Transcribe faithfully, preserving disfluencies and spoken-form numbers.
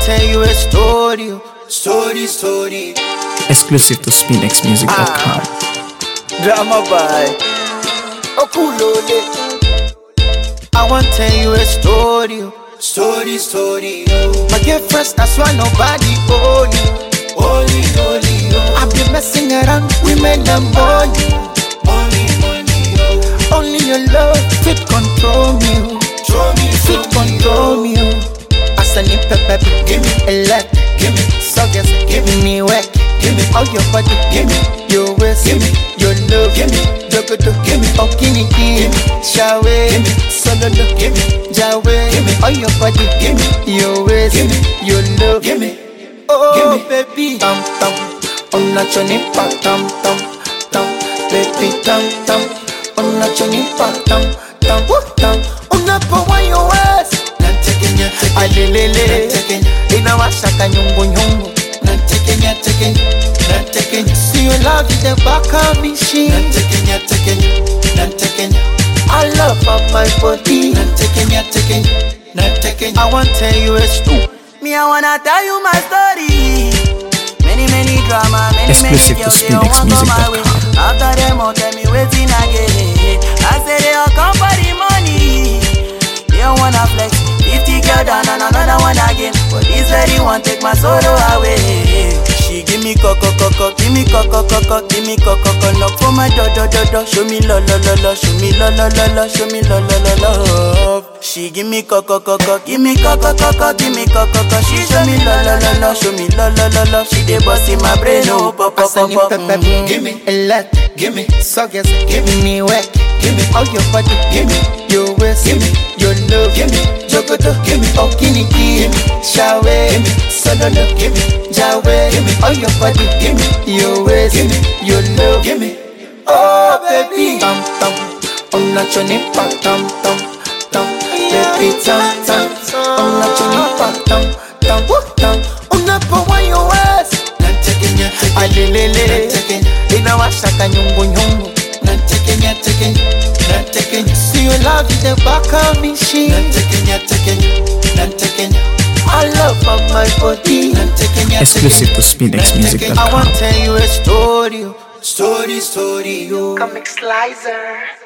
tell you a story, story, story. Exclusive to spinx music dot com. Ah, drama by Okulole. I want tell you a story, story, story. My girlfriend, that's why nobody own you. Only, only, I've been messing around women and money. Only, only, only your love fit control me. Fit control me. As I need pepper, give me a lot, give me suckers, give me work, give me all your body, give me your waist, give me your love, give me jogodo, give me okini, give me shawe, give me sololo, give me jawe, give me all your body, give me your waist, give me your love, give me oh baby, tam tam, on a choni pa tam tam tam, baby tam tam, on a choni pa tam tam tam, on a pa wa your waist. Alelele, ina washaka nyungu nyungu. Nantekenya tekenya, nantekenya. See you love in the back of me she. Nantekenya tekenya, nantekenya. I love of my body. Nantekenya tekenya, nantekenya. I want tell you a story. Me I wanna tell you my story. Many many drama, many Exclusive many to girls they all want come my way. After them all tell me waiting again. I say they all come for the money. They don't wanna flex. Fifty girl down and another one again. But this lady want take my sorrow away. She give me coco coco, give me coco coco, give me coco coco. Knock for my do do do do. Show me lo lo lo lo, show me lo lo lo lo, show me lo lo lo lo. She give me coco coco, give me coco coco, give me coco coco. She show me lo lo lo lo, show me lo lo lo lo. She dey bust in my brain, oh pop pop pop pop. Give me a lot, give me suckers, give me work, give me all your body, give me your waist, give me your love, give me jogodo, give me okini, give me shawe, give me sololo, give me jawe, give me all your body, give me your waist, give me your love, give me oh baby tam tam, on a choni pa tam tam tam, baby tam tam, on a choni pa tam tam tam, on a pa wa your waist. Nantekenya tekenya, alelele, ina washaka nyungu nyungu. Nantekenya tekenya, nantekenya. See you love in the back of me she. Nantekenya tekenya, nantekenya. I love of my body. Nantekenya tekenya. Exclusive to spinx music dot com. I want tell you a story, story, story. Comic Slicer.